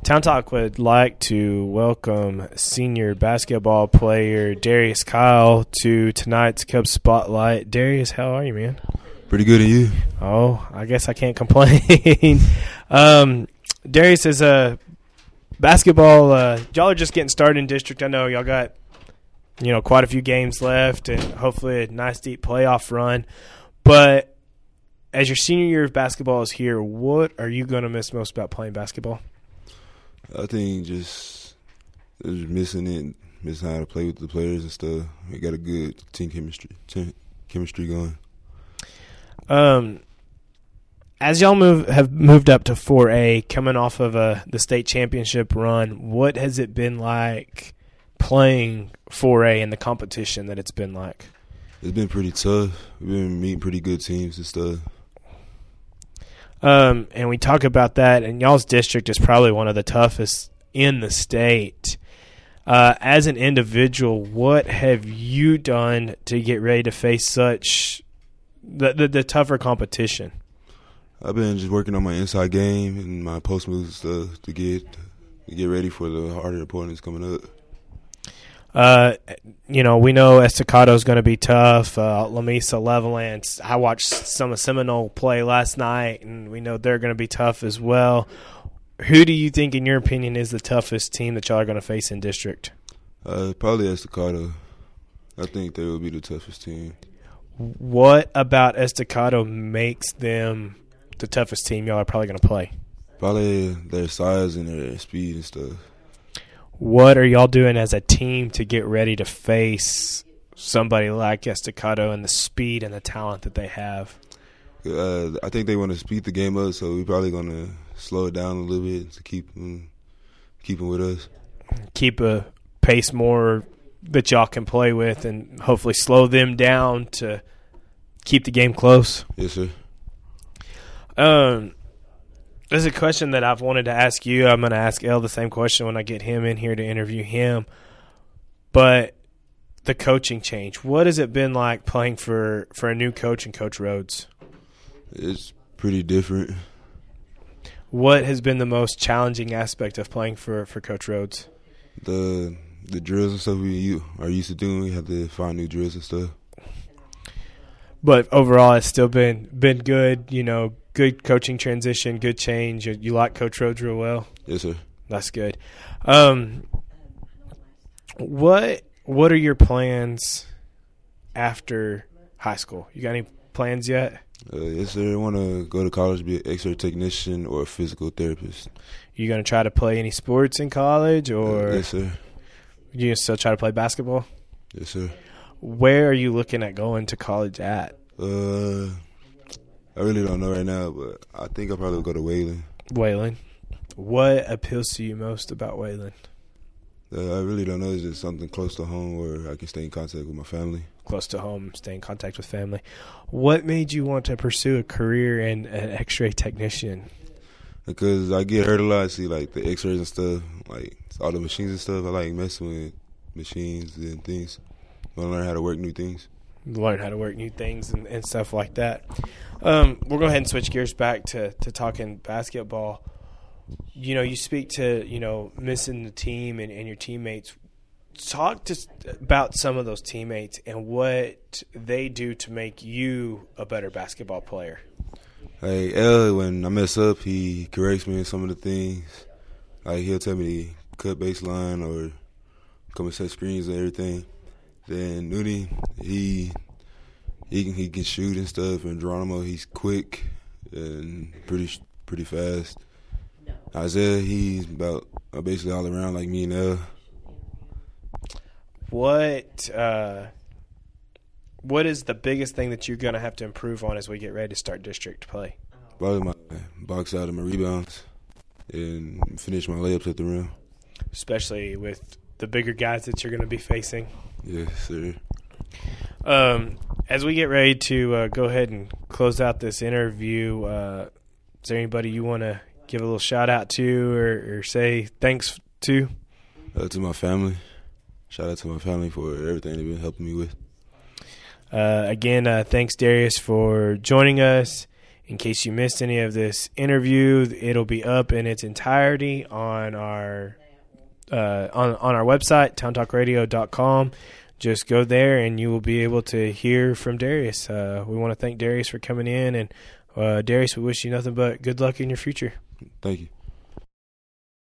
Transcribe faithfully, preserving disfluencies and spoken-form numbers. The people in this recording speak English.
Town Talk would like to welcome senior basketball player Darius Kyle to tonight's Cubs Spotlight. Darius, how are you, man? Pretty good, and you? Oh, I guess I can't complain. um, Darius is a basketball. Uh, y'all are just getting started in district. I know y'all got, you know, quite a few games left, and hopefully a nice deep playoff run. But as your senior year of basketball is here, what are you going to miss most about playing basketball? I think just, just missing it, missing how to play with the players and stuff. We got a good team chemistry, team chemistry going. Um, as y'all move have moved up to four A, coming off of a the state championship run, what has it been like playing four A and the competition that it's been like? It's been pretty tough. We've been meeting pretty good teams and stuff. Um, and we talk about that, and y'all's district is probably one of the toughest in the state. Uh, as an individual, what have you done to get ready to face such the, the, the tougher competition? I've been just working on my inside game and my post moves and stuff to get to get ready for the harder opponents coming up. Uh, you know, we know Estacado is going to be tough. Uh, Lamesa, Levelland. I watched some of Seminole play last night, and we know they're going to be tough as well. Who do you think, in your opinion, is the toughest team that y'all are going to face in district? Uh, probably Estacado. I think they will be the toughest team. What about Estacado makes them the toughest team y'all are probably going to play? Probably their size and their speed and stuff. What are y'all doing as a team to get ready to face somebody like Estacado and the speed and the talent that they have? Uh, I think they want to speed the game up, so we're probably going to slow it down a little bit to keep them, keep them with us. Keep a pace more that y'all can play with and hopefully slow them down to keep the game close. Yes, sir. Um. This is a question that I've wanted to ask you. I'm going to ask El the same question when I get him in here to interview him. But the coaching change, what has it been like playing for, for a new coach and Coach Rhodes? It's pretty different. What has been the most challenging aspect of playing for, for Coach Rhodes? The the drills and stuff we are used to doing. We have to find new drills and stuff. But overall, it's still been been good, you know, good coaching transition, good change. You, you like Coach Rhodes real well? Yes, sir. That's good. Um, what what are your plans after high school? You got any plans yet? Uh, yes, sir. I want to go to college, be an X-ray technician or a physical therapist. You going to try to play any sports in college? Or uh, yes, sir. You gonna still try to play basketball? Yes, sir. Where are you looking at going to college at? Uh, I really don't know right now, but I think I'll probably go to Wayland. Wayland. What appeals to you most about Wayland? Uh, I really don't know. It's just something close to home where I can stay in contact with my family. Close to home, stay in contact with family. What made you want to pursue a career in an X-ray technician? Because I get hurt a lot. I see, like, the X-rays and stuff, like all the machines and stuff. I like messing with machines and things. I want to learn how to work new things. Learn how to work new things and, and stuff like that. Um, we'll go ahead and switch gears back to, to talking basketball. You know, you speak to, you know, missing the team and, and your teammates. Talk to about some of those teammates and what they do to make you a better basketball player. Like, El, when I mess up, he corrects me in some of the things. Like, he'll tell me to cut baseline or come and set screens and everything. Then Nudie, he he can he can shoot and stuff, and Geronimo, he's quick and pretty pretty fast. Isaiah, he's about uh, basically all around like me and El. What uh, what is the biggest thing that you're gonna have to improve on as we get ready to start district play? Probably my box out and my rebounds, and finish my layups at the rim. Especially with the bigger guys that you're going to be facing. Yes, sir. Um, as we get ready to uh, go ahead and close out this interview, uh, is there anybody you want to give a little shout out to or, or say thanks to? Uh, to my family. Shout out to my family for everything they've been helping me with. Uh, again, uh, thanks, Darius, for joining us. in case you missed any of this interview, it'll be up in its entirety on our uh, on on our website, town talk radio dot com. Just go there, and you will be able to hear from Darius. Uh, we want to thank Darius for coming in, and uh, Darius, we wish you nothing but good luck in your future. Thank you.